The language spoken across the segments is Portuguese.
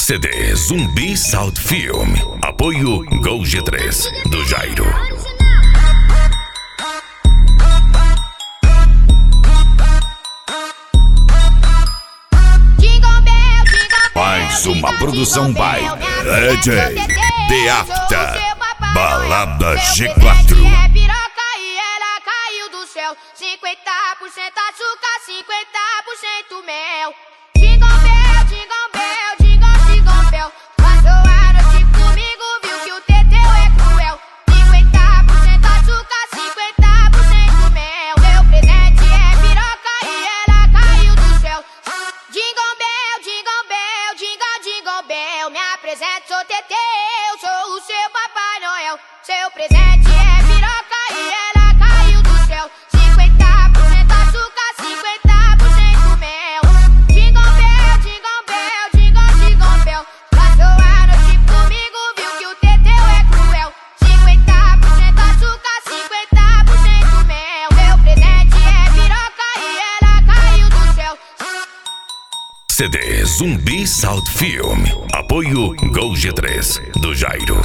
CD Zumbi Sound Film. Apoio Gol G3 do Jairo. Mais uma produção by DJ The After Balada G4. É piroca e ela caiu do céu. 50% açúcar, 50% mel. Jingle bell, jingle bell, jingle, jingle bell. Passou a noite comigo, viu que o teteu é cruel. 50% açúcar, 50% mel. Meu presente é piroca e ela caiu do céu. Jingle bell, jingle bell, jingle, jingle bell. Me apresento, sou teteu, sou o seu Papai Noel. Seu presente é piroca e ela caiu do céu. 50% açúcar, 50% mel. Jingle bell, jingle bell, jingle, jingle bell. Passou a noite comigo, viu que o teteu é cruel. 50% açúcar, 50% mel. Meu presente é piroca e ela caiu do céu. CD Zumbi Sound Film. Apoio Gol G3 do Jairo.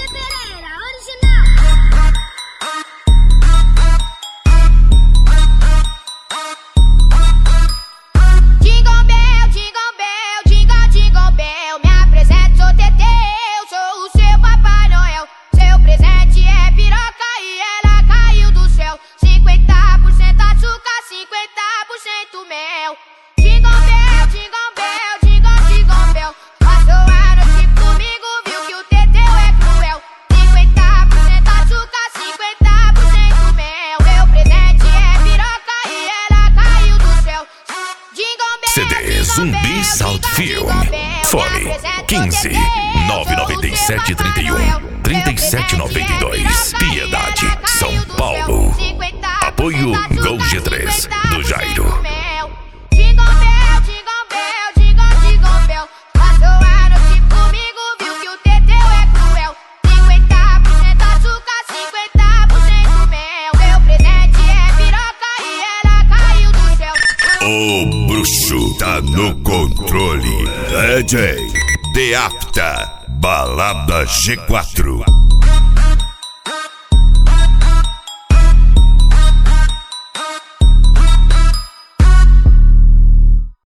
Jingle bell, jingle bell, jingle, jingle bell. Me apresento, sou teteu, sou o seu Papai Noel. Seu presente é piroca e ela caiu do céu. 50% açúcar, 50% mel. Jingle bell, jingle bell, jingle, jingle bell. Passou a noite comigo, viu que o teteu é cruel. 50% açúcar, 50% mel. Meu presente é piroca e ela caiu do céu. Jingle bell, CD Zumbi Sound Film. Fone 15 997 31 37 92. Piedade, São Paulo. Apoio Gol G3 do Jairo. Jingle bell, jingle bell, jingle, jingle bell. Passou a noite comigo, viu que o teteu é cruel. 50% açúcar, 50% mel. Meu presente é piroca e ela caiu do céu. O bruxo tá no controle. DJ The After Balada G4.